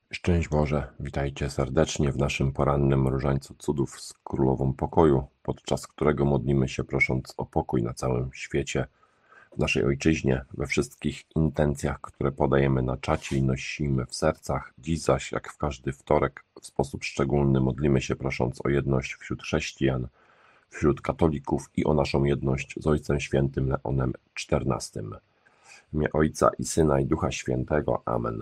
Szczęść Boże, witajcie serdecznie w naszym porannym różańcu cudów z Królową Pokoju, podczas którego modlimy się prosząc o pokój na całym świecie, w naszej ojczyźnie, we wszystkich intencjach, które podajemy na czacie i nosimy w sercach. Dziś zaś, jak w każdy wtorek, w sposób szczególny modlimy się prosząc o jedność wśród chrześcijan, wśród katolików i o naszą jedność z Ojcem Świętym Leonem XIV. W imię Ojca i Syna i Ducha Świętego. Amen.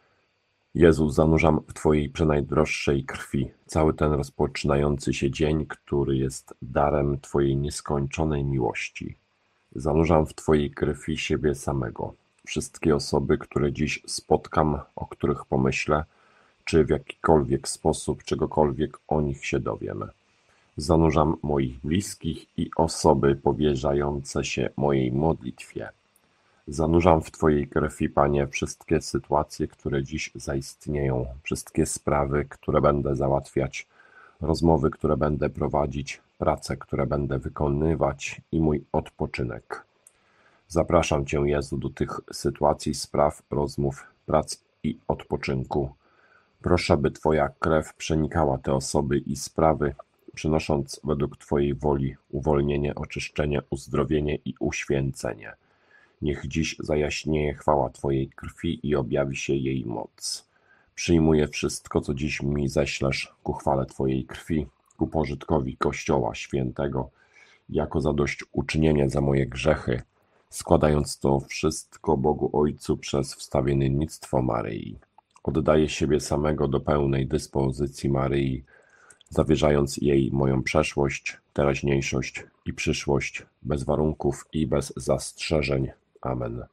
Jezu, zanurzam w Twojej przenajdroższej krwi cały ten rozpoczynający się dzień, który jest darem Twojej nieskończonej miłości. Zanurzam w Twojej krwi siebie samego, wszystkie osoby, które dziś spotkam, o których pomyślę, czy w jakikolwiek sposób czegokolwiek o nich się dowiem. Zanurzam moich bliskich i osoby powierzające się mojej modlitwie. Zanurzam w Twojej krwi, Panie, wszystkie sytuacje, które dziś zaistnieją, wszystkie sprawy, które będę załatwiać, rozmowy, które będę prowadzić, prace, które będę wykonywać i mój odpoczynek. Zapraszam Cię, Jezu, do tych sytuacji, spraw, rozmów, prac i odpoczynku. Proszę, by Twoja krew przenikała te osoby i sprawy, przynosząc według Twojej woli uwolnienie, oczyszczenie, uzdrowienie i uświęcenie. Niech dziś zajaśnieje chwała Twojej krwi i objawi się jej moc. Przyjmuję wszystko, co dziś mi ześlesz ku chwale Twojej krwi, ku pożytkowi Kościoła Świętego, jako zadośćuczynienie za moje grzechy, składając to wszystko Bogu Ojcu przez wstawiennictwo Maryi. Oddaję siebie samego do pełnej dyspozycji Maryi, zawierzając jej moją przeszłość, teraźniejszość i przyszłość, bez warunków i bez zastrzeżeń. Amen.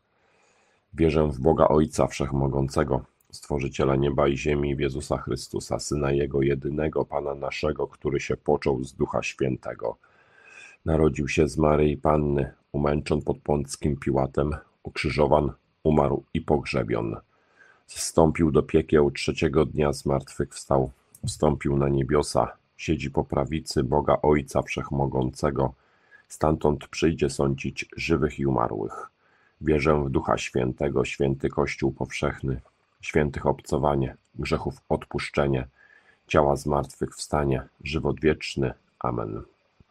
Wierzę w Boga Ojca Wszechmogącego, Stworzyciela nieba i ziemi, w Jezusa Chrystusa, Syna Jego jedynego, Pana naszego, który się począł z Ducha Świętego. Narodził się z Maryi Panny, umęczon pod Pąckim Piłatem, ukrzyżowan, umarł i pogrzebion. Zstąpił do piekieł, trzeciego dnia zmartwychwstał, wstąpił na niebiosa, siedzi po prawicy Boga Ojca Wszechmogącego, stamtąd przyjdzie sądzić żywych i umarłych. Wierzę w Ducha Świętego, święty Kościół powszechny, świętych obcowanie, grzechów odpuszczenie, ciała zmartwychwstanie, żywot wieczny. Amen.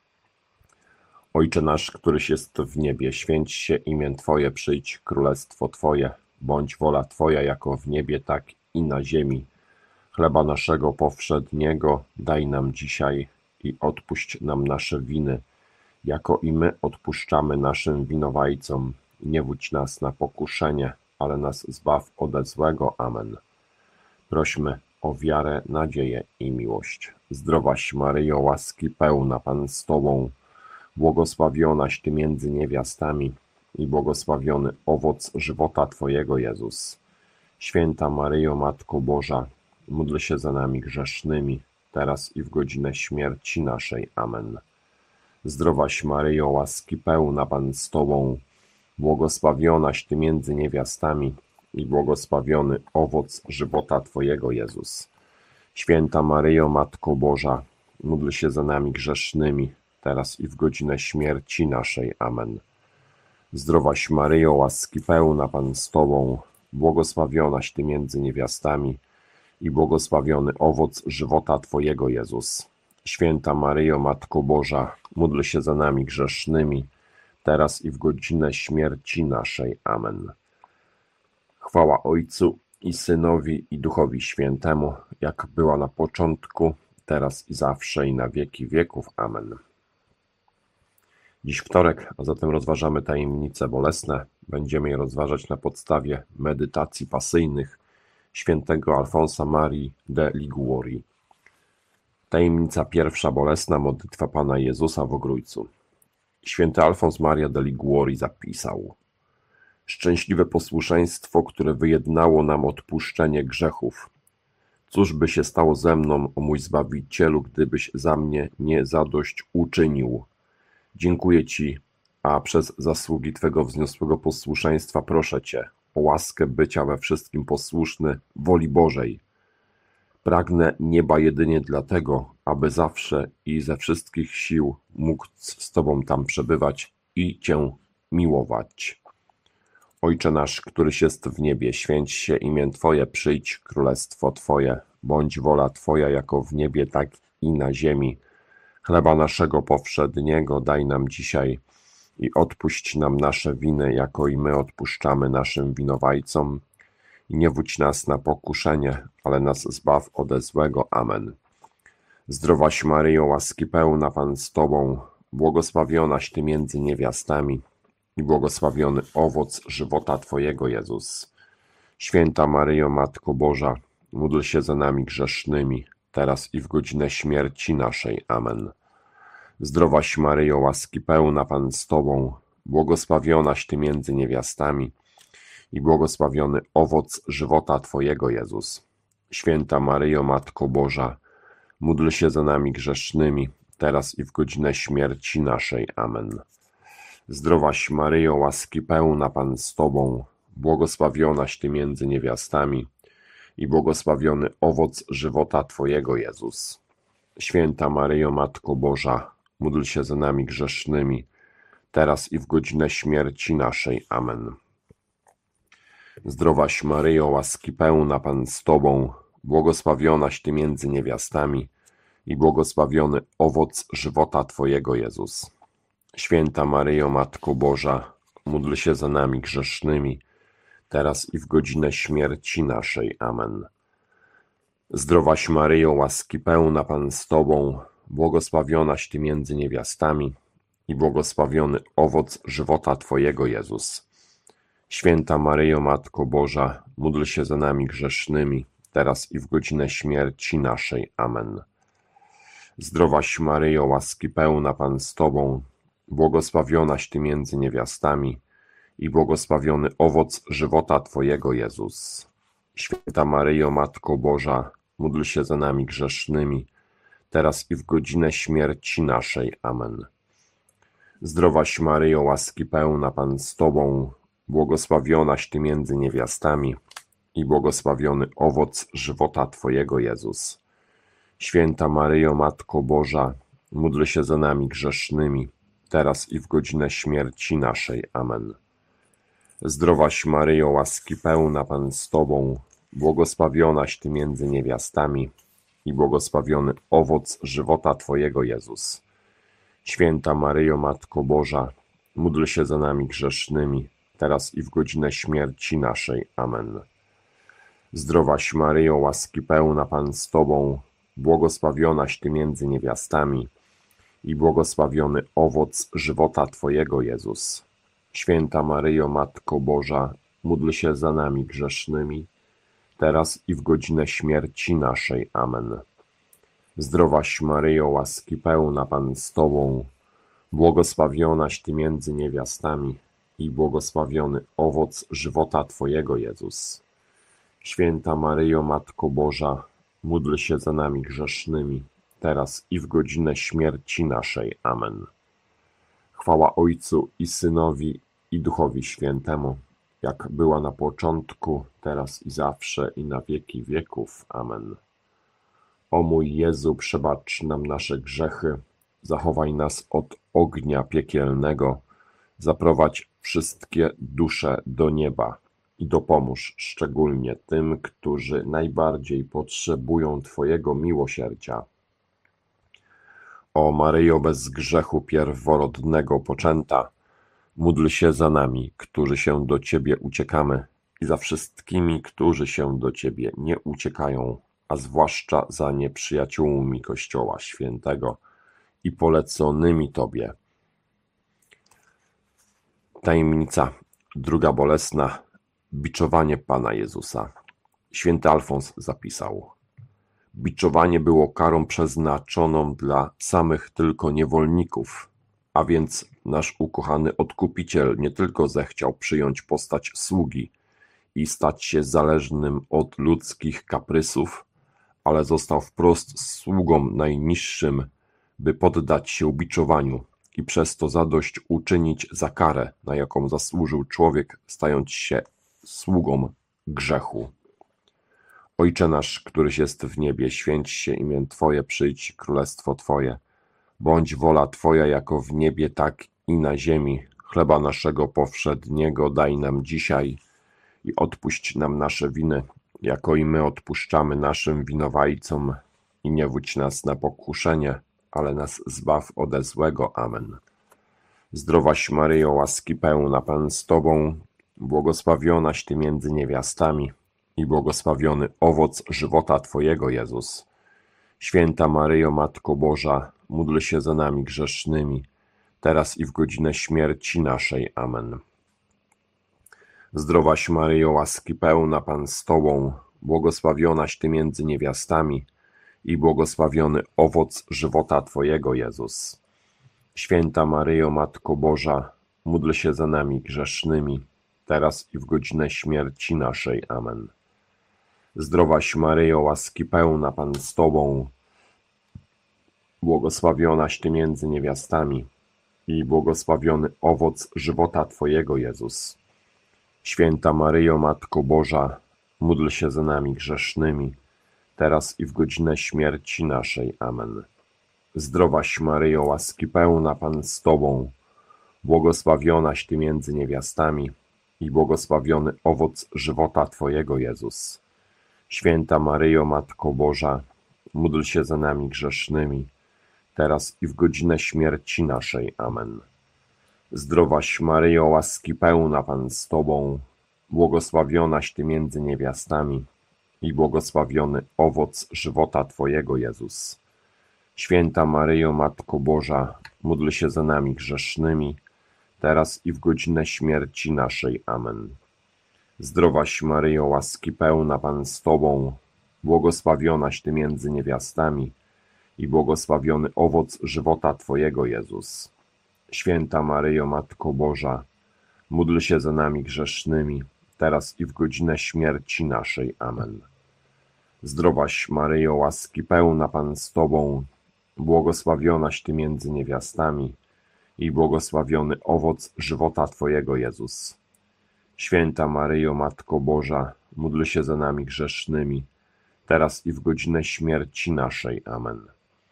Ojcze nasz, któryś jest w niebie, święć się imię Twoje, przyjdź królestwo Twoje, bądź wola Twoja jako w niebie, tak i na ziemi. Chleba naszego powszedniego daj nam dzisiaj i odpuść nam nasze winy, jako i my odpuszczamy naszym winowajcom. Nie wódź nas na pokuszenie, ale nas zbaw ode złego. Amen. Prośmy o wiarę, nadzieję i miłość. Zdrowaś Maryjo, łaski pełna, Pan z Tobą, błogosławionaś Ty między niewiastami i błogosławiony owoc żywota Twojego, Jezus. Święta Maryjo, Matko Boża, módl się za nami grzesznymi, teraz i w godzinę śmierci naszej. Amen. Zdrowaś Maryjo, łaski pełna, Pan z Tobą, błogosławionaś Ty między niewiastami i błogosławiony owoc żywota Twojego, Jezus. Święta Maryjo, Matko Boża, módl się za nami grzesznymi, teraz i w godzinę śmierci naszej. Amen. Zdrowaś Maryjo, łaski pełna, Pan z Tobą, błogosławionaś Ty między niewiastami i błogosławiony owoc żywota Twojego, Jezus. Święta Maryjo, Matko Boża, módl się za nami grzesznymi, teraz i w godzinę śmierci naszej. Amen. Chwała Ojcu i Synowi i Duchowi Świętemu, jak była na początku, teraz i zawsze i na wieki wieków. Amen. Dziś wtorek, a zatem rozważamy tajemnice bolesne. Będziemy je rozważać na podstawie medytacji pasyjnych świętego Alfonsa Marii de Liguori. Tajemnica pierwsza bolesna, modlitwa Pana Jezusa w Ogrójcu. Święty Alfons Maria de Liguori zapisał: szczęśliwe posłuszeństwo, które wyjednało nam odpuszczenie grzechów. Cóż by się stało ze mną, o mój Zbawicielu, gdybyś za mnie nie zadość uczynił? Dziękuję Ci, a przez zasługi Twego wzniosłego posłuszeństwa proszę Cię o łaskę bycia we wszystkim posłuszny woli Bożej. Pragnę nieba jedynie dlatego, aby zawsze i ze wszystkich sił mógł z Tobą tam przebywać i Cię miłować. Ojcze nasz, któryś jest w niebie, święć się imię Twoje, przyjdź królestwo Twoje, bądź wola Twoja jako w niebie, tak i na ziemi. Chleba naszego powszedniego daj nam dzisiaj i odpuść nam nasze winy, jako i my odpuszczamy naszym winowajcom. I nie wódź nas na pokuszenie, ale nas zbaw ode złego. Amen. Zdrowaś Maryjo, łaski pełna, Pan z Tobą, błogosławionaś Ty między niewiastami i błogosławiony owoc żywota Twojego, Jezus. Święta Maryjo, Matko Boża, módl się za nami grzesznymi, teraz i w godzinę śmierci naszej. Amen. Zdrowaś Maryjo, łaski pełna, Pan z Tobą, błogosławionaś Ty między niewiastami i błogosławiony owoc żywota Twojego, Jezus. Święta Maryjo, Matko Boża, módl się za nami grzesznymi, teraz i w godzinę śmierci naszej. Amen. Zdrowaś Maryjo, łaski pełna, Pan z Tobą, błogosławionaś Ty między niewiastami i błogosławiony owoc żywota Twojego, Jezus. Święta Maryjo, Matko Boża, módl się za nami grzesznymi, teraz i w godzinę śmierci naszej. Amen. Zdrowaś Maryjo, łaski pełna, Pan z Tobą, błogosławionaś Ty między niewiastami i błogosławiony owoc żywota Twojego, Jezus. Święta Maryjo, Matko Boża, módl się za nami grzesznymi, teraz i w godzinę śmierci naszej. Amen. Zdrowaś Maryjo, łaski pełna, Pan z Tobą, błogosławionaś Ty między niewiastami i błogosławiony owoc żywota Twojego, Jezus. Święta Maryjo, Matko Boża, módl się za nami grzesznymi, teraz i w godzinę śmierci naszej. Amen. Zdrowaś Maryjo, łaski pełna, Pan z Tobą, błogosławionaś Ty między niewiastami i błogosławiony owoc żywota Twojego, Jezus. Święta Maryjo, Matko Boża, módl się za nami grzesznymi, teraz i w godzinę śmierci naszej. Amen. Zdrowaś Maryjo, łaski pełna, Pan z Tobą, błogosławionaś Ty między niewiastami i błogosławiony owoc żywota Twojego, Jezus. Święta Maryjo, Matko Boża, módl się za nami grzesznymi, teraz i w godzinę śmierci naszej. Amen. Zdrowaś Maryjo, łaski pełna, Pan z Tobą, błogosławionaś Ty między niewiastami i błogosławiony owoc żywota Twojego, Jezus. Święta Maryjo, Matko Boża, módl się za nami grzesznymi, teraz i w godzinę śmierci naszej. Amen. Zdrowaś Maryjo, łaski pełna, Pan z Tobą, błogosławionaś Ty między niewiastami i błogosławiony owoc żywota Twojego, Jezus. Święta Maryjo, Matko Boża, módl się za nami grzesznymi, teraz i w godzinę śmierci naszej. Amen. Zdrowaś Maryjo, łaski pełna, Pan z Tobą, błogosławionaś Ty między niewiastami i błogosławiony owoc żywota Twojego, Jezus. Święta Maryjo, Matko Boża, módl się za nami grzesznymi, teraz i w godzinę śmierci naszej. Amen. Chwała Ojcu i Synowi, i Duchowi Świętemu, jak była na początku, teraz i zawsze, i na wieki wieków. Amen. O mój Jezu, przebacz nam nasze grzechy, zachowaj nas od ognia piekielnego, zaprowadź wszystkie dusze do nieba i dopomóż szczególnie tym, którzy najbardziej potrzebują Twojego miłosierdzia. O Maryjo bez grzechu pierworodnego poczęta, módl się za nami, którzy się do Ciebie uciekamy, i za wszystkimi, którzy się do Ciebie nie uciekają, a zwłaszcza za nieprzyjaciółmi Kościoła Świętego i poleconymi Tobie. Tajemnica druga bolesna. Biczowanie Pana Jezusa. Święty Alfons zapisał: biczowanie było karą przeznaczoną dla samych tylko niewolników, a więc nasz ukochany Odkupiciel nie tylko zechciał przyjąć postać sługi i stać się zależnym od ludzkich kaprysów, ale został wprost sługą najniższym, by poddać się biczowaniu i przez to zadość uczynić za karę, na jaką zasłużył człowiek, stając się sługą grzechu. Ojcze nasz, któryś jest w niebie, święć się imię Twoje, przyjdź królestwo Twoje. Bądź wola Twoja jako w niebie, tak i na ziemi. Chleba naszego powszedniego daj nam dzisiaj i odpuść nam nasze winy, jako i my odpuszczamy naszym winowajcom. I nie wódź nas na pokuszenie, ale nas zbaw ode złego. Amen. Zdrowaś Maryjo, łaski pełna, Pan z Tobą, błogosławionaś Ty między niewiastami i błogosławiony owoc żywota Twojego, Jezus. Święta Maryjo, Matko Boża, módl się za nami grzesznymi, teraz i w godzinę śmierci naszej. Amen. Zdrowaś Maryjo, łaski pełna, Pan z Tobą, błogosławionaś Ty między niewiastami i błogosławiony owoc żywota Twojego, Jezus. Święta Maryjo, Matko Boża, módl się za nami grzesznymi, teraz i w godzinę śmierci naszej. Amen. Zdrowaś Maryjo, łaski pełna, Pan z Tobą, błogosławionaś Ty między niewiastami i błogosławiony owoc żywota Twojego, Jezus. Święta Maryjo, Matko Boża, módl się za nami grzesznymi, teraz i w godzinę śmierci naszej. Amen. Zdrowaś Maryjo, łaski pełna, Pan z Tobą, błogosławionaś Ty między niewiastami i błogosławiony owoc żywota Twojego, Jezus. Święta Maryjo, Matko Boża, módl się za nami grzesznymi, teraz i w godzinę śmierci naszej. Amen. Zdrowaś Maryjo, łaski pełna, Pan z Tobą, błogosławionaś Ty między niewiastami i błogosławiony owoc żywota Twojego, Jezus. Święta Maryjo, Matko Boża, módl się za nami grzesznymi, teraz i w godzinę śmierci naszej. Amen. Zdrowaś Maryjo, łaski pełna, Pan z Tobą, błogosławionaś Ty między niewiastami i błogosławiony owoc żywota Twojego, Jezus. Święta Maryjo, Matko Boża, módl się za nami grzesznymi, teraz i w godzinę śmierci naszej. Amen. Zdrowaś Maryjo, łaski pełna, Pan z Tobą, błogosławionaś Ty między niewiastami i błogosławiony owoc żywota Twojego, Jezus. Święta Maryjo, Matko Boża, módl się za nami grzesznymi, teraz i w godzinę śmierci naszej. Amen.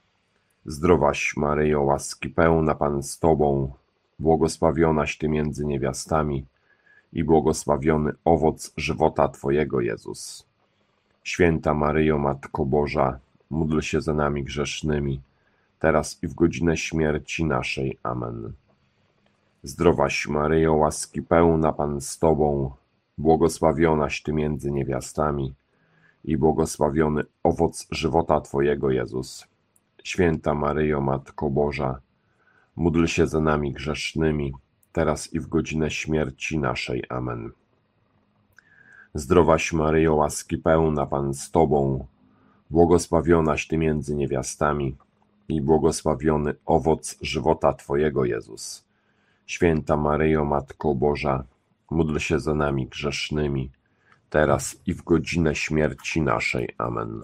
Zdrowaś Maryjo, łaski pełna, Pan z Tobą, błogosławionaś Ty między niewiastami i błogosławiony owoc żywota Twojego, Jezus. Święta Maryjo, Matko Boża, módl się za nami grzesznymi, teraz i w godzinę śmierci naszej. Amen. Zdrowaś Maryjo, łaski pełna, Pan z Tobą, błogosławionaś Ty między niewiastami i błogosławiony owoc żywota Twojego, Jezus. Święta Maryjo, Matko Boża, módl się za nami grzesznymi, teraz i w godzinę śmierci naszej. Amen. Zdrowaś Maryjo, łaski pełna, Pan z Tobą, błogosławionaś Ty między niewiastami i błogosławiony owoc żywota Twojego, Jezus. Święta Maryjo, Matko Boża, módl się za nami grzesznymi, teraz i w godzinę śmierci naszej. Amen.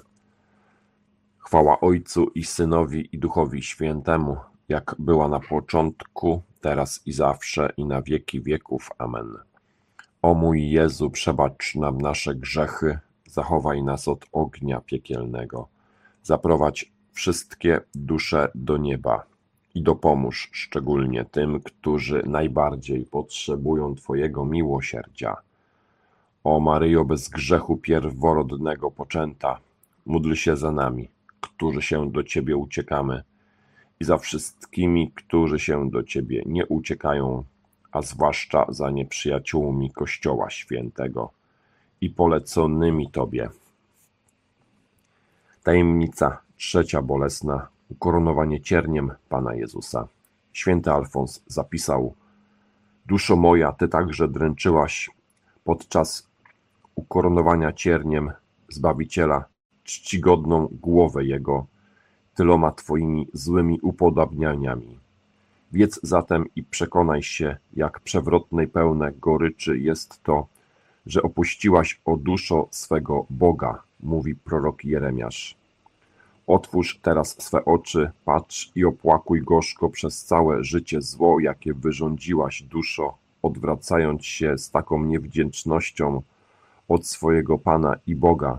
Chwała Ojcu i Synowi i Duchowi Świętemu, jak była na początku, teraz i zawsze, i na wieki wieków. Amen. O mój Jezu, przebacz nam nasze grzechy, zachowaj nas od ognia piekielnego, zaprowadź wszystkie dusze do nieba i dopomóż szczególnie tym, którzy najbardziej potrzebują Twojego miłosierdzia. O Maryjo, bez grzechu pierworodnego poczęta, módl się za nami, którzy się do Ciebie uciekamy, i za wszystkimi, którzy się do Ciebie nie uciekają, a zwłaszcza za nieprzyjaciółmi Kościoła Świętego i poleconymi Tobie. Tajemnica trzecia bolesna, ukoronowanie cierniem Pana Jezusa. Święty Alfons zapisał: Duszo moja, Ty także dręczyłaś podczas ukoronowania cierniem Zbawiciela czcigodną głowę Jego tyloma Twoimi złymi upodabnianiami. Wiedz zatem i przekonaj się, jak przewrotnej pełne goryczy jest to, że opuściłaś, o duszo, swego Boga, mówi prorok Jeremiasz. Otwórz teraz swe oczy, patrz i opłakuj gorzko przez całe życie zło, jakie wyrządziłaś, duszo, odwracając się z taką niewdzięcznością od swojego Pana i Boga,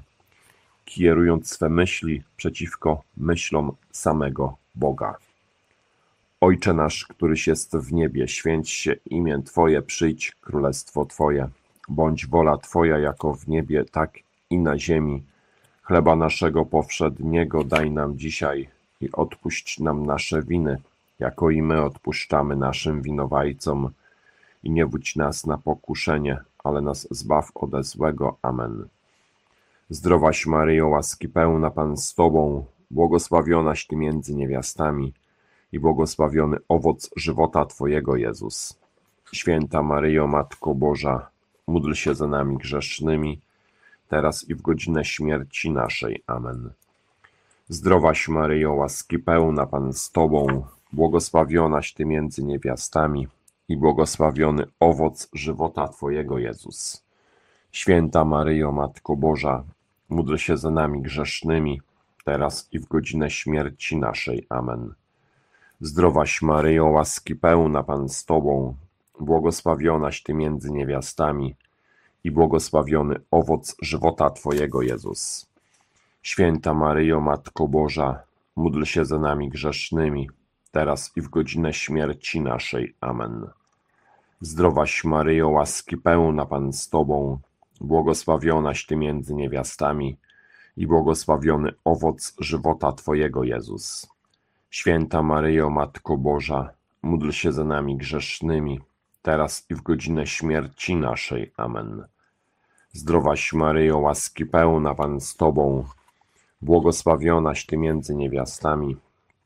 kierując swe myśli przeciwko myślom samego Boga. Ojcze nasz, któryś jest w niebie, święć się imię Twoje, przyjdź królestwo Twoje. Bądź wola Twoja jako w niebie, tak i na ziemi. Chleba naszego powszedniego daj nam dzisiaj i odpuść nam nasze winy, jako i my odpuszczamy naszym winowajcom. I nie wódź nas na pokuszenie, ale nas zbaw ode złego. Amen. Zdrowaś Maryjo, łaski pełna, Pan z Tobą, błogosławionaś Ty między niewiastami i błogosławiony owoc żywota Twojego, Jezus. Święta Maryjo, Matko Boża, módl się za nami grzesznymi, teraz i w godzinę śmierci naszej. Amen. Zdrowaś Maryjo, łaski pełna, Pan z Tobą, błogosławionaś Ty między niewiastami i błogosławiony owoc żywota Twojego, Jezus. Święta Maryjo, Matko Boża, módl się za nami grzesznymi, teraz i w godzinę śmierci naszej. Amen. Zdrowaś Maryjo, łaski pełna, Pan z Tobą, błogosławionaś Ty między niewiastami i błogosławiony owoc żywota Twojego, Jezus. Święta Maryjo, Matko Boża, módl się za nami grzesznymi, teraz i w godzinę śmierci naszej. Amen. Zdrowaś Maryjo, łaski pełna, Pan z Tobą, błogosławionaś Ty między niewiastami i błogosławiony owoc żywota Twojego, Jezus. Święta Maryjo, Matko Boża, módl się za nami grzesznymi, teraz i w godzinę śmierci naszej. Amen. Zdrowaś Maryjo, łaski pełna, Pan z Tobą, błogosławionaś Ty między niewiastami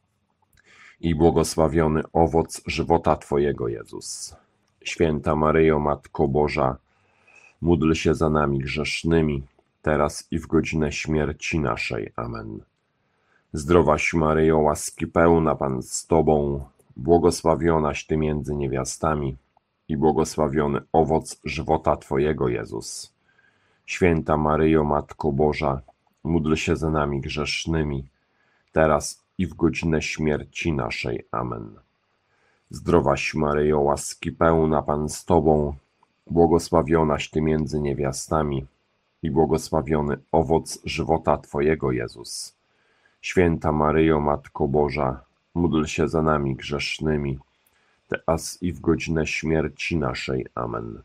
i błogosławiony owoc żywota Twojego, Jezus. Święta Maryjo, Matko Boża, módl się za nami grzesznymi, teraz i w godzinę śmierci naszej. Amen. Zdrowaś Maryjo, łaski pełna, Pan z Tobą, błogosławionaś Ty między niewiastami i błogosławiony owoc żywota Twojego, Jezus. Święta Maryjo, Matko Boża, módl się za nami grzesznymi, teraz i w godzinę śmierci naszej. Amen. Zdrowaś Maryjo, łaski pełna, Pan z Tobą, błogosławionaś Ty między niewiastami i błogosławiony owoc żywota Twojego, Jezus. Święta Maryjo, Matko Boża, módl się za nami grzesznymi, teraz i w godzinę śmierci naszej. Amen.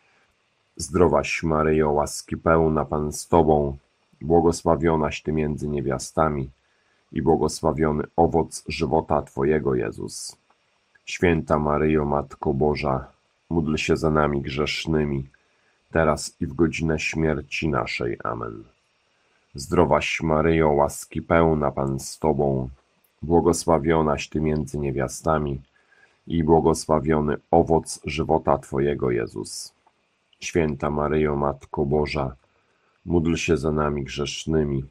Zdrowaś Maryjo, łaski pełna, Pan z Tobą, błogosławionaś Ty między niewiastami i błogosławiony owoc żywota Twojego, Jezus. Święta Maryjo, Matko Boża, módl się za nami grzesznymi, teraz i w godzinę śmierci naszej. Amen. Zdrowaś Maryjo, łaski pełna, Pan z Tobą, błogosławionaś Ty między niewiastami i błogosławiony owoc żywota Twojego, Jezus. Święta Maryjo, Matko Boża, módl się za nami grzesznymi,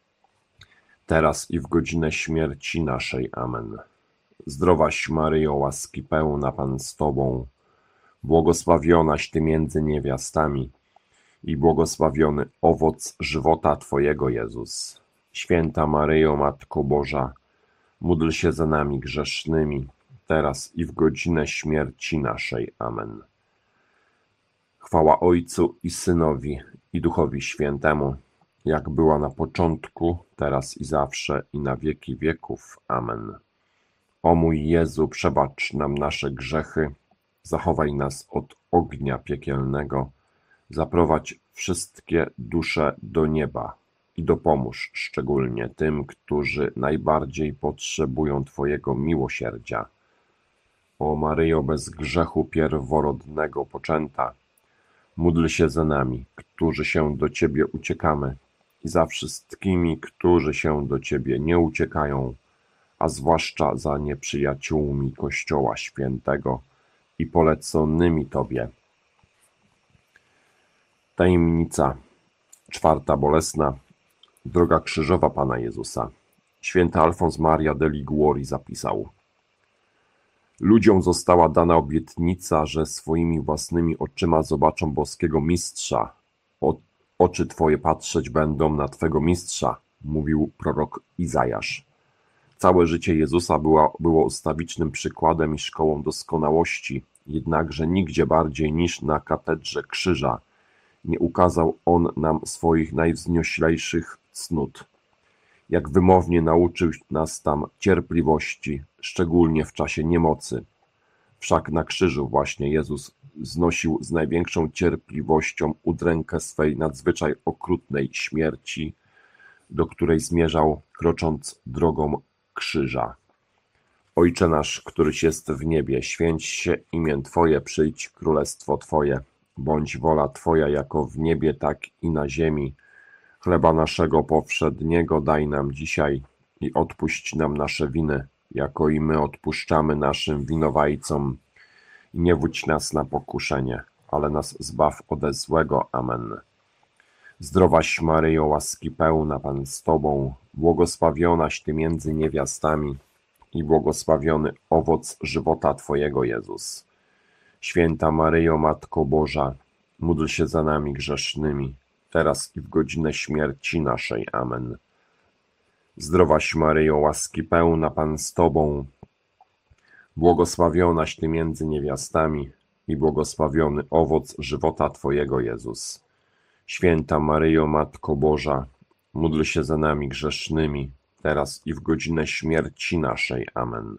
teraz i w godzinę śmierci naszej. Amen. Zdrowaś Maryjo, łaski pełna, Pan z Tobą, błogosławionaś Ty między niewiastami i błogosławiony owoc żywota Twojego, Jezus. Święta Maryjo, Matko Boża, módl się za nami grzesznymi, teraz i w godzinę śmierci naszej. Amen. Chwała Ojcu i Synowi, i Duchowi Świętemu, jak była na początku, teraz i zawsze, i na wieki wieków. Amen. O mój Jezu, przebacz nam nasze grzechy, zachowaj nas od ognia piekielnego, zaprowadź wszystkie dusze do nieba i dopomóż szczególnie tym, którzy najbardziej potrzebują Twojego miłosierdzia. O Maryjo, bez grzechu pierworodnego poczęta, módl się za nami, którzy się do Ciebie uciekamy, i za wszystkimi, którzy się do Ciebie nie uciekają, a zwłaszcza za nieprzyjaciółmi Kościoła Świętego i poleconymi Tobie. Tajemnica 4. bolesna. Droga krzyżowa Pana Jezusa. Święty Alfons Maria de Liguori zapisał: ludziom została dana obietnica, że swoimi własnymi oczyma zobaczą boskiego mistrza. Oczy Twoje patrzeć będą na Twego mistrza, mówił prorok Izajasz. Całe życie Jezusa było ustawicznym przykładem i szkołą doskonałości, jednakże nigdzie bardziej niż na katedrze krzyża nie ukazał On nam swoich najwznioślejszych cnót. jak wymownie nauczył nas tam cierpliwości, szczególnie w czasie niemocy. Wszak na krzyżu właśnie Jezus znosił z największą cierpliwością udrękę swej nadzwyczaj okrutnej śmierci, do której zmierzał, krocząc drogą krzyża. Ojcze nasz, któryś jest w niebie, święć się imię Twoje, przyjdź królestwo Twoje, bądź wola Twoja jako w niebie, tak i na ziemi. Chleba naszego powszedniego daj nam dzisiaj i odpuść nam nasze winy, jako i my odpuszczamy naszym winowajcom. I nie wódź nas na pokuszenie, ale nas zbaw ode złego. Amen. Zdrowaś Maryjo, łaski pełna, Pan z Tobą, błogosławionaś Ty między niewiastami i błogosławiony owoc żywota Twojego, Jezus. Święta Maryjo, Matko Boża, módl się za nami grzesznymi, teraz i w godzinę śmierci naszej. Amen. Zdrowaś Maryjo, łaski pełna, Pan z Tobą, błogosławionaś Ty między niewiastami i błogosławiony owoc żywota Twojego, Jezus. Święta Maryjo, Matko Boża, módl się za nami grzesznymi, teraz i w godzinę śmierci naszej. Amen.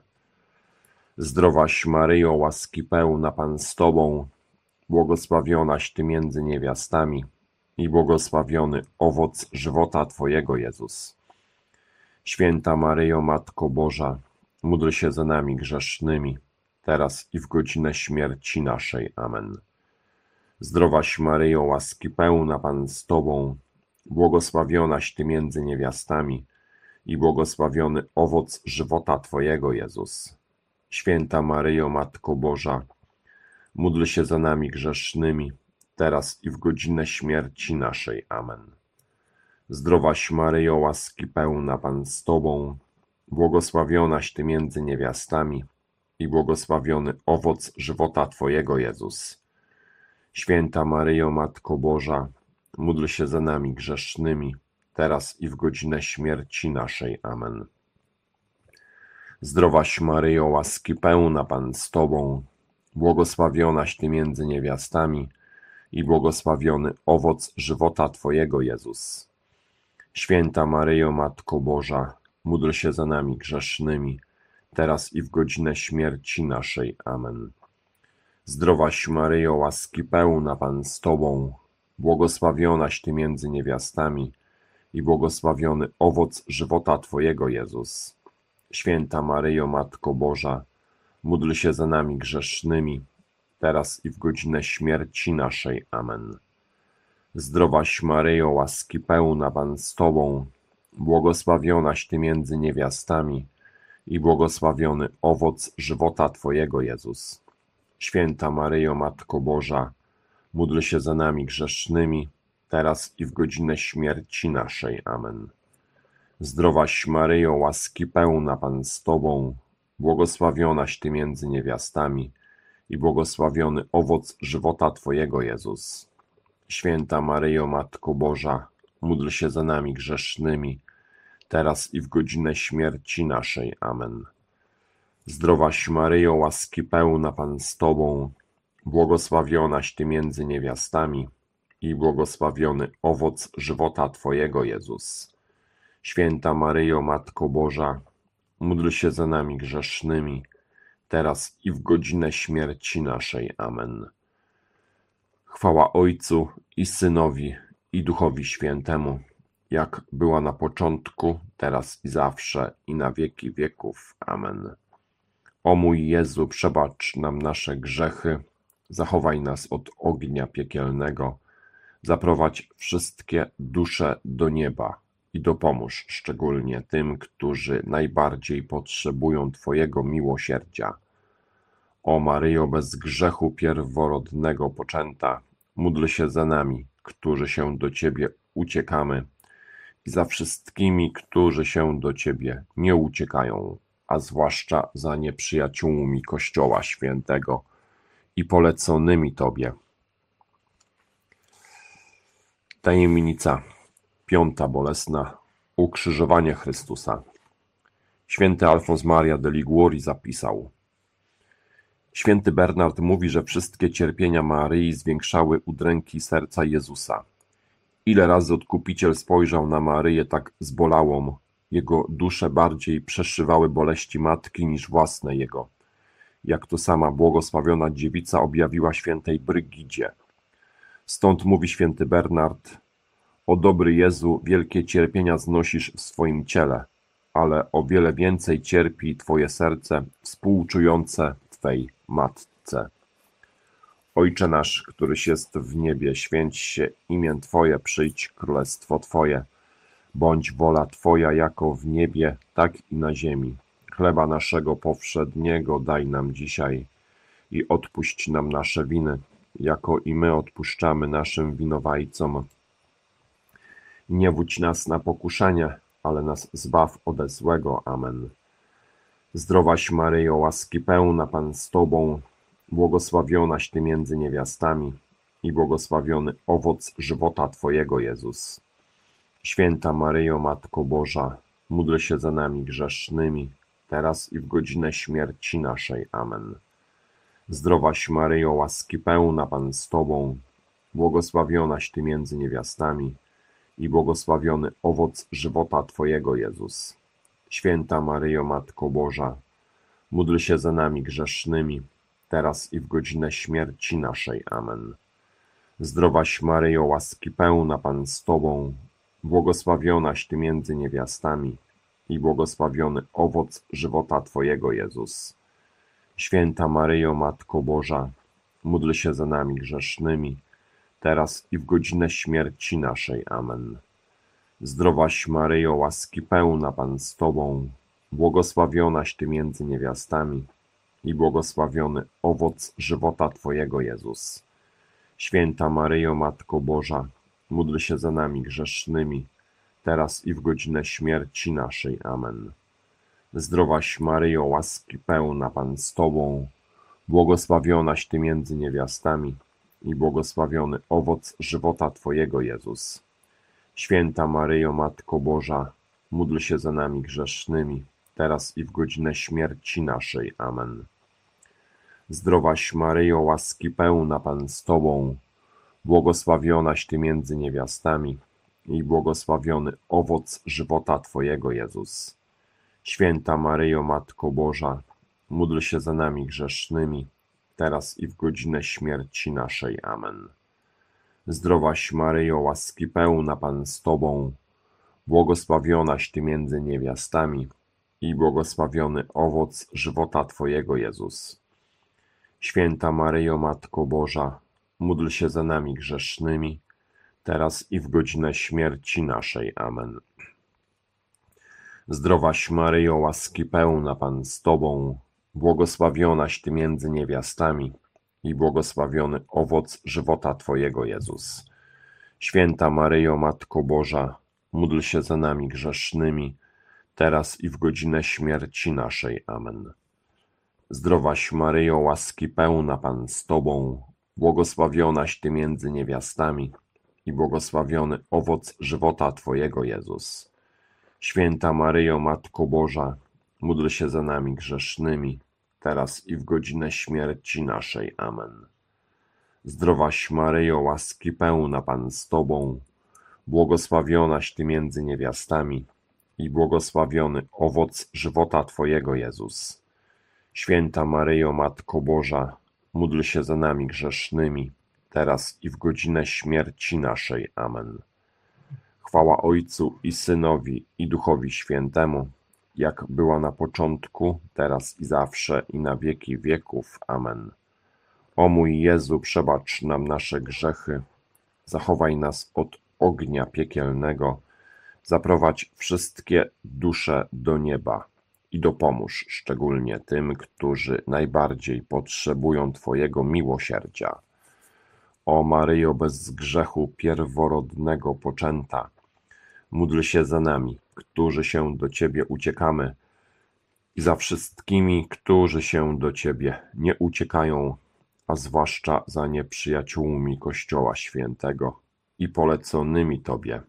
Zdrowaś Maryjo, łaski pełna, Pan z Tobą, błogosławionaś Ty między niewiastami i błogosławiony owoc żywota Twojego, Jezus. Święta Maryjo, Matko Boża, módl się za nami grzesznymi, teraz i w godzinę śmierci naszej. Amen. Zdrowaś Maryjo, łaski pełna, Pan z Tobą, błogosławionaś Ty między niewiastami i błogosławiony owoc żywota Twojego, Jezus. Święta Maryjo, Matko Boża, módl się za nami grzesznymi, teraz i w godzinę śmierci naszej. Amen. Zdrowaś Maryjo, łaski pełna, Pan z Tobą, błogosławionaś Ty między niewiastami i błogosławiony owoc żywota Twojego, Jezus. Święta Maryjo, Matko Boża, módl się za nami grzesznymi, teraz i w godzinę śmierci naszej. Amen. Zdrowaś Maryjo, łaski pełna, Pan z Tobą, błogosławionaś Ty między niewiastami i błogosławiony owoc żywota Twojego, Jezus. Święta Maryjo, Matko Boża, módl się za nami grzesznymi, teraz i w godzinę śmierci naszej. Amen. Zdrowaś Maryjo, łaski pełna, Pan z Tobą, błogosławionaś Ty między niewiastami i błogosławiony owoc żywota Twojego, Jezus. Święta Maryjo, Matko Boża, módl się za nami grzesznymi, teraz i w godzinę śmierci naszej. Amen. Zdrowaś Maryjo, łaski pełna, Pan z Tobą, błogosławionaś Ty między niewiastami i błogosławiony owoc żywota Twojego, Jezus. Święta Maryjo, Matko Boża, módl się za nami grzesznymi, teraz i w godzinę śmierci naszej. Amen. Zdrowaś Maryjo, łaski pełna, Pan z Tobą, błogosławionaś Ty między niewiastami i błogosławiony owoc żywota Twojego, Jezus. Święta Maryjo, Matko Boża, módl się za nami grzesznymi, teraz i w godzinę śmierci naszej. Amen. Zdrowaś Maryjo, łaski pełna, Pan z Tobą, błogosławionaś Ty między niewiastami i błogosławiony owoc żywota Twojego, Jezus. Święta Maryjo, Matko Boża, módl się za nami grzesznymi, teraz i w godzinę śmierci naszej. Amen. Chwała Ojcu i Synowi, i Duchowi Świętemu, jak była na początku, teraz i zawsze, i na wieki wieków. Amen. O mój Jezu, przebacz nam nasze grzechy, zachowaj nas od ognia piekielnego, zaprowadź wszystkie dusze do nieba i dopomóż szczególnie tym, którzy najbardziej potrzebują Twojego miłosierdzia. O Maryjo, bez grzechu pierworodnego poczęta, módl się za nami, którzy się do Ciebie uciekamy, i za wszystkimi, którzy się do Ciebie nie uciekają, a zwłaszcza za nieprzyjaciółmi Kościoła Świętego i poleconymi Tobie. Tajemnica 5. bolesna. Ukrzyżowanie Chrystusa. Święty Alfons Maria de Liguori zapisał: Święty Bernard mówi, że wszystkie cierpienia Maryi zwiększały udręki serca Jezusa. Ile razy Odkupiciel spojrzał na Maryję tak zbolałą, Jego duszę bardziej przeszywały boleści matki niż własne jego, jak to sama błogosławiona dziewica objawiła świętej Brygidzie. Stąd mówi święty Bernard: o dobry Jezu, wielkie cierpienia znosisz w swoim ciele, ale o wiele więcej cierpi Twoje serce współczujące Twej matce. Ojcze nasz, któryś jest w niebie, święć się imię Twoje, przyjdź królestwo Twoje. Bądź wola Twoja jako w niebie, tak i na ziemi. Chleba naszego powszedniego daj nam dzisiaj i odpuść nam nasze winy, jako i my odpuszczamy naszym winowajcom. I nie wódź nas na pokuszenie, ale nas zbaw ode złego. Amen. Zdrowaś Maryjo, łaski pełna, Pan z Tobą, błogosławionaś Ty między niewiastami i błogosławiony owoc żywota Twojego, Jezus. Święta Maryjo, Matko Boża, módl się za nami grzesznymi, teraz i w godzinę śmierci naszej. Amen. Zdrowaś Maryjo, łaski pełna, Pan z Tobą, błogosławionaś Ty między niewiastami i błogosławiony owoc żywota Twojego, Jezus. Święta Maryjo, Matko Boża, módl się za nami grzesznymi, teraz i w godzinę śmierci naszej. Amen. Zdrowaś Maryjo, łaski pełna, Pan z Tobą, błogosławionaś Ty między niewiastami i błogosławiony owoc żywota Twojego, Jezus. Święta Maryjo, Matko Boża, módl się za nami grzesznymi, teraz i w godzinę śmierci naszej. Amen. Zdrowaś Maryjo, łaski pełna, Pan z Tobą, błogosławionaś Ty między niewiastami i błogosławiony owoc żywota Twojego, Jezus. Święta Maryjo, Matko Boża, módl się za nami grzesznymi, teraz i w godzinę śmierci naszej. Amen. Zdrowaś Maryjo, łaski pełna, Pan z Tobą, błogosławionaś Ty między niewiastami i błogosławiony owoc żywota Twojego, Jezus. Święta Maryjo, Matko Boża, módl się za nami grzesznymi, teraz i w godzinę śmierci naszej. Amen. Zdrowaś Maryjo, łaski pełna, Pan z Tobą, błogosławionaś Ty między niewiastami i błogosławiony owoc żywota Twojego, Jezus. Święta Maryjo, Matko Boża, módl się za nami grzesznymi, teraz i w godzinę śmierci naszej. Amen. Zdrowaś Maryjo, łaski pełna, Pan z Tobą, błogosławionaś Ty między niewiastami i błogosławiony owoc żywota Twojego, Jezus. Święta Maryjo, Matko Boża, módl się za nami grzesznymi, teraz i w godzinę śmierci naszej. Amen. Zdrowaś Maryjo, łaski pełna, Pan z Tobą, błogosławionaś Ty między niewiastami i błogosławiony owoc żywota Twojego, Jezus. Święta Maryjo, Matko Boża, módl się za nami grzesznymi, teraz i w godzinę śmierci naszej. Amen. Zdrowaś Maryjo, łaski pełna, Pan z Tobą, błogosławionaś Ty między niewiastami i błogosławiony owoc żywota Twojego, Jezus. Święta Maryjo, Matko Boża, módl się za nami grzesznymi, teraz i w godzinę śmierci naszej. Amen. Zdrowaś Maryjo, łaski pełna, Pan z Tobą, błogosławionaś Ty między niewiastami i błogosławiony owoc żywota Twojego, Jezus. Święta Maryjo, Matko Boża, módl się za nami grzesznymi, teraz i w godzinę śmierci naszej. Amen. Chwała Ojcu i Synowi, i Duchowi Świętemu, jak była na początku, teraz i zawsze, i na wieki wieków. Amen. O mój Jezu, przebacz nam nasze grzechy, zachowaj nas od ognia piekielnego, zaprowadź wszystkie dusze do nieba i dopomóż szczególnie tym, którzy najbardziej potrzebują Twojego miłosierdzia. O Maryjo, bez grzechu pierworodnego poczęta, módl się za nami, którzy się do Ciebie uciekamy, i za wszystkimi, którzy się do Ciebie nie uciekają, a zwłaszcza za nieprzyjaciółmi Kościoła Świętego i poleconymi Tobie.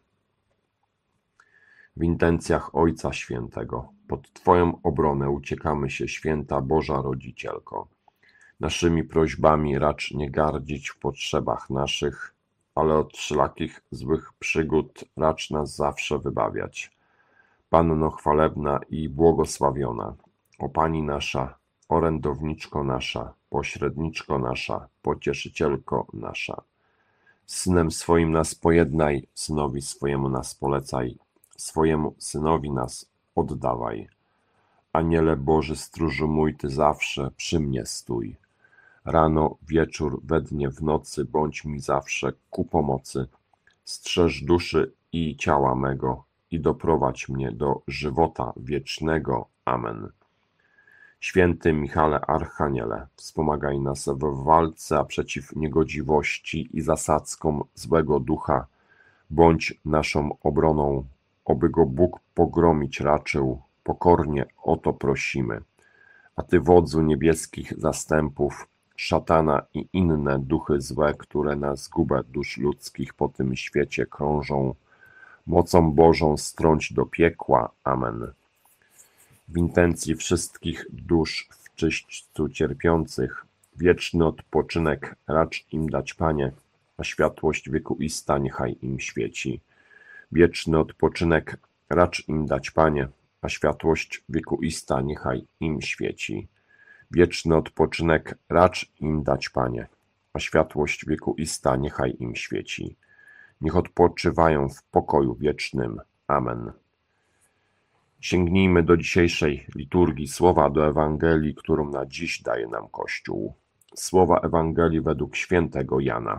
W intencjach Ojca Świętego, pod Twoją obronę uciekamy się, Święta Boża Rodzicielko. Naszymi prośbami racz nie gardzić w potrzebach naszych, ale od wszelakich złych przygód racz nas zawsze wybawiać. Panno chwalebna i błogosławiona, o Pani nasza, orędowniczko nasza, pośredniczko nasza, pocieszycielko nasza. Z Synem swoim nas pojednaj, Synowi swojemu nas polecaj, swojemu Synowi nas oddawaj. Aniele Boży, stróżu mój, Ty zawsze przy mnie stój. Rano, wieczór, we dnie, w nocy, bądź mi zawsze ku pomocy. Strzeż duszy i ciała mego i doprowadź mnie do żywota wiecznego. Amen. Święty Michale Archaniele, wspomagaj nas w walce przeciw niegodziwości i zasadzkom złego ducha. Bądź naszą obroną, oby go Bóg pogromić raczył. Pokornie o to prosimy. A Ty, wodzu niebieskich zastępów, szatana i inne duchy złe, które na zgubę dusz ludzkich po tym świecie krążą, mocą Bożą strąć do piekła. Amen. W intencji wszystkich dusz w czyśćcu cierpiących, wieczny odpoczynek racz im dać, Panie, a światłość wiekuista niechaj im świeci. Wieczny odpoczynek racz im dać, Panie, a światłość wiekuista niechaj im świeci. Wieczny odpoczynek racz im dać, Panie, a światłość wiekuista niechaj im świeci. Niech odpoczywają w pokoju wiecznym. Amen. Sięgnijmy do dzisiejszej liturgii słowa, do Ewangelii, którą na dziś daje nam Kościół. Słowa Ewangelii według świętego Jana.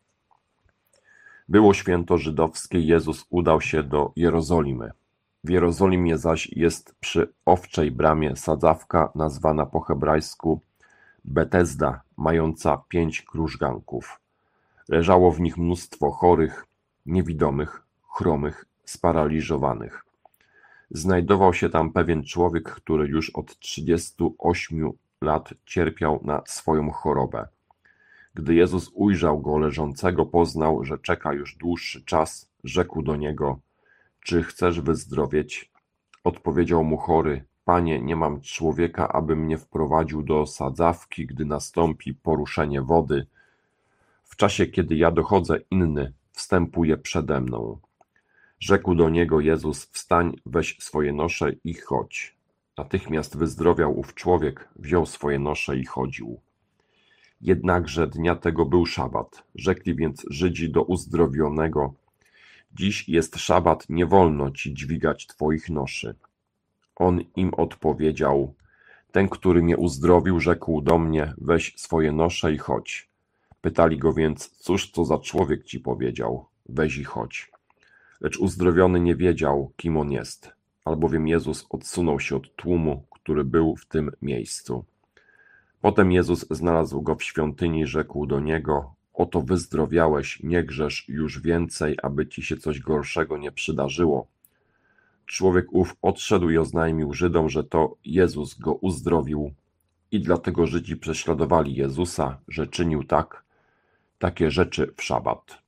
Było święto żydowskie, Jezus udał się do Jerozolimy. W Jerozolimie zaś jest przy Owczej Bramie sadzawka nazwana po hebrajsku Betesda, mająca 5 krużganków. Leżało w nich mnóstwo chorych, niewidomych, chromych, sparaliżowanych. Znajdował się tam pewien człowiek, który już od 38 lat cierpiał na swoją chorobę. Gdy Jezus ujrzał go leżącego, poznał, że czeka już dłuższy czas, rzekł do niego: czy chcesz wyzdrowieć? Odpowiedział mu chory: Panie, nie mam człowieka, aby mnie wprowadził do sadzawki, gdy nastąpi poruszenie wody. W czasie, kiedy ja dochodzę, inny wstępuje przede mną. Rzekł do niego Jezus: wstań, weź swoje nosze i chodź. Natychmiast wyzdrowiał ów człowiek, wziął swoje nosze i chodził. Jednakże dnia tego był szabat. Rzekli więc Żydzi do uzdrowionego: dziś jest szabat, nie wolno ci dźwigać twoich noszy. On im odpowiedział: ten, który mnie uzdrowił, rzekł do mnie: weź swoje nosze i chodź. Pytali go więc: cóż to za człowiek ci powiedział: weź i chodź. Lecz uzdrowiony nie wiedział, kim on jest, albowiem Jezus odsunął się od tłumu, który był w tym miejscu. Potem Jezus znalazł go w świątyni i rzekł do niego: oto wyzdrowiałeś, nie grzesz już więcej, aby ci się coś gorszego nie przydarzyło. Człowiek ów odszedł i oznajmił Żydom, że to Jezus go uzdrowił, i dlatego Żydzi prześladowali Jezusa, że czynił takie rzeczy w szabat.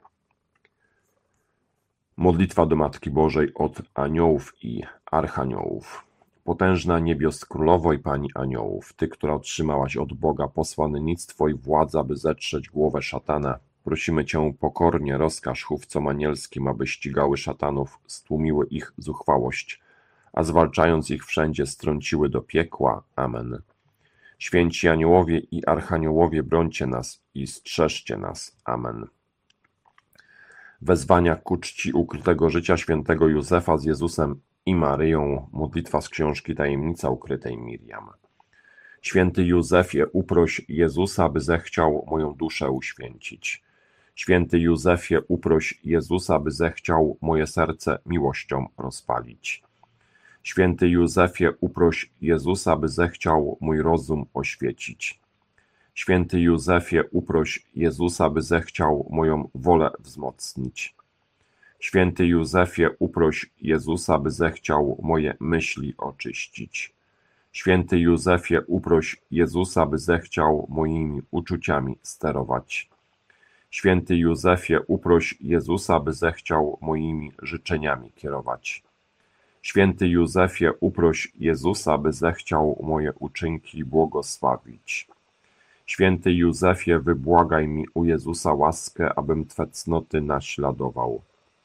Modlitwa do Matki Bożej od aniołów i archaniołów. Potężna niebios królowo i Pani aniołów, Ty, która otrzymałaś od Boga posłannictwo i władzę, aby zetrzeć głowę szatana, prosimy Cię pokornie, rozkaż chówcom anielskim, aby ścigały szatanów, stłumiły ich zuchwałość, a zwalczając ich wszędzie strąciły do piekła. Amen. Święci aniołowie i archaniołowie, brońcie nas i strzeżcie nas. Amen. Wezwania ku czci ukrytego życia świętego Józefa z Jezusem i Maryją. Modlitwa z książki Tajemnica ukrytej Miriam. Święty Józefie, uproś Jezusa, by zechciał moją duszę uświęcić. Święty Józefie, uproś Jezusa, by zechciał moje serce miłością rozpalić. Święty Józefie, uproś Jezusa, by zechciał mój rozum oświecić. Święty Józefie, uproś Jezusa, by zechciał moją wolę wzmocnić. Święty Józefie, uproś Jezusa, by zechciał moje myśli oczyścić. Święty Józefie, uproś Jezusa, by zechciał moimi uczuciami sterować. Święty Józefie, uproś Jezusa, by zechciał moimi życzeniami kierować. Święty Józefie, uproś Jezusa, by zechciał moje uczynki błogosławić. Święty Józefie, wybłagaj mi u Jezusa łaskę, abym Twe cnoty naśladował.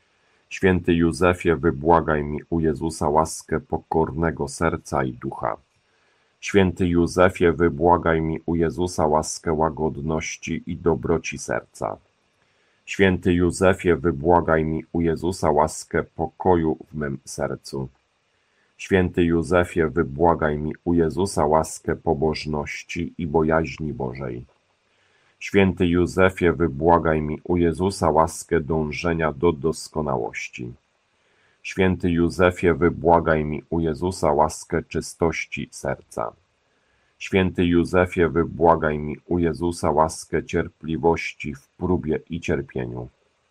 Święty Józefie, wybłagaj mi u Jezusa łaskę pokornego serca i ducha. Święty Józefie, wybłagaj mi u Jezusa łaskę łagodności i dobroci serca. Święty Józefie, wybłagaj mi u Jezusa łaskę pokoju w mym sercu. Święty Józefie, wybłagaj mi u Jezusa łaskę pobożności i bojaźni Bożej. Święty Józefie, wybłagaj mi u Jezusa łaskę dążenia do doskonałości. Święty Józefie, wybłagaj mi u Jezusa łaskę czystości serca. Święty Józefie, wybłagaj mi u Jezusa łaskę cierpliwości w próbie i cierpieniu.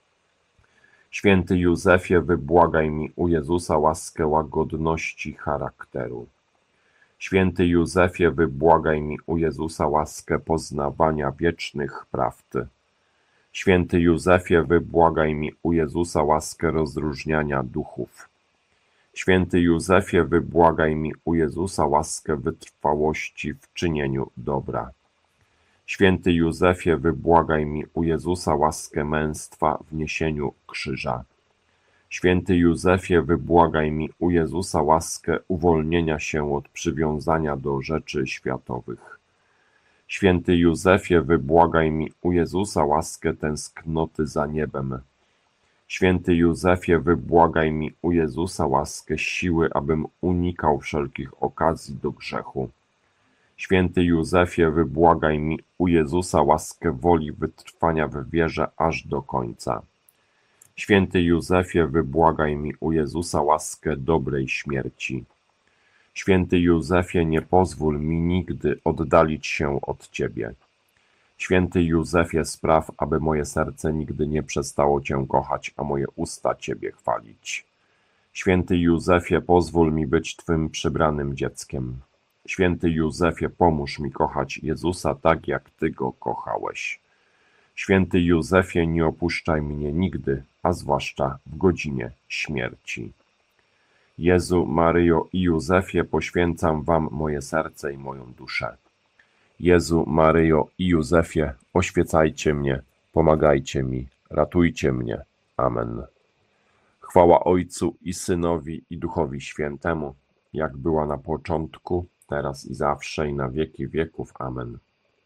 Święty Józefie, wybłagaj mi u Jezusa łaskę łagodności charakteru. Święty Józefie, wybłagaj mi u Jezusa łaskę poznawania wiecznych prawd. Święty Józefie, wybłagaj mi u Jezusa łaskę rozróżniania duchów. Święty Józefie, wybłagaj mi u Jezusa łaskę wytrwałości w czynieniu dobra. Święty Józefie, wybłagaj mi u Jezusa łaskę męstwa w niesieniu krzyża. Święty Józefie, wybłagaj mi u Jezusa łaskę uwolnienia się od przywiązania do rzeczy światowych. Święty Józefie, wybłagaj mi u Jezusa łaskę tęsknoty za niebem. Święty Józefie, wybłagaj mi u Jezusa łaskę siły, abym unikał wszelkich okazji do grzechu. Święty Józefie, wybłagaj mi u Jezusa łaskę woli wytrwania w wierze aż do końca. Święty Józefie, wybłagaj mi u Jezusa łaskę dobrej śmierci. Święty Józefie, nie pozwól mi nigdy oddalić się od Ciebie. Święty Józefie, spraw, aby moje serce nigdy nie przestało Cię kochać, a moje usta Ciebie chwalić. Święty Józefie, pozwól mi być Twym przybranym dzieckiem. Święty Józefie, pomóż mi kochać Jezusa tak, jak Ty Go kochałeś. Święty Józefie, nie opuszczaj mnie nigdy, a zwłaszcza w godzinie śmierci. Jezu, Maryjo i Józefie, poświęcam Wam moje serce i moją duszę. Jezu, Maryjo i Józefie, oświecajcie mnie, pomagajcie mi, ratujcie mnie. Amen. Chwała Ojcu i Synowi i Duchowi Świętemu, jak była na początku, teraz i zawsze, i na wieki wieków. Amen.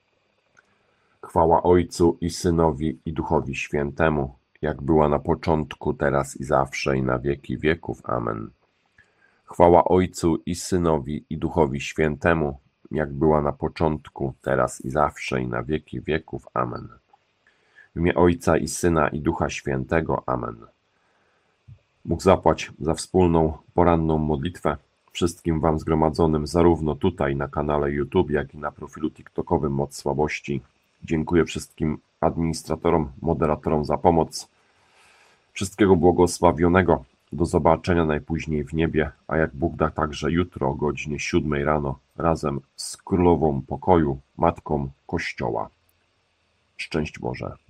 Chwała Ojcu i Synowi i Duchowi Świętemu, jak była na początku, teraz i zawsze, i na wieki wieków. Amen. Chwała Ojcu i Synowi i Duchowi Świętemu, jak była na początku, teraz i zawsze, i na wieki wieków. Amen. W imię Ojca i Syna i Ducha Świętego. Amen. Bóg zapłać za wspólną poranną modlitwę wszystkim Wam zgromadzonym, zarówno tutaj na kanale YouTube, jak i na profilu TikTokowym Moc Słabości. Dziękuję wszystkim administratorom, moderatorom za pomoc. Wszystkiego błogosławionego. Do zobaczenia najpóźniej w niebie, a jak Bóg da, także jutro o godzinie 7 rano razem z Królową Pokoju, Matką Kościoła. Szczęść Boże.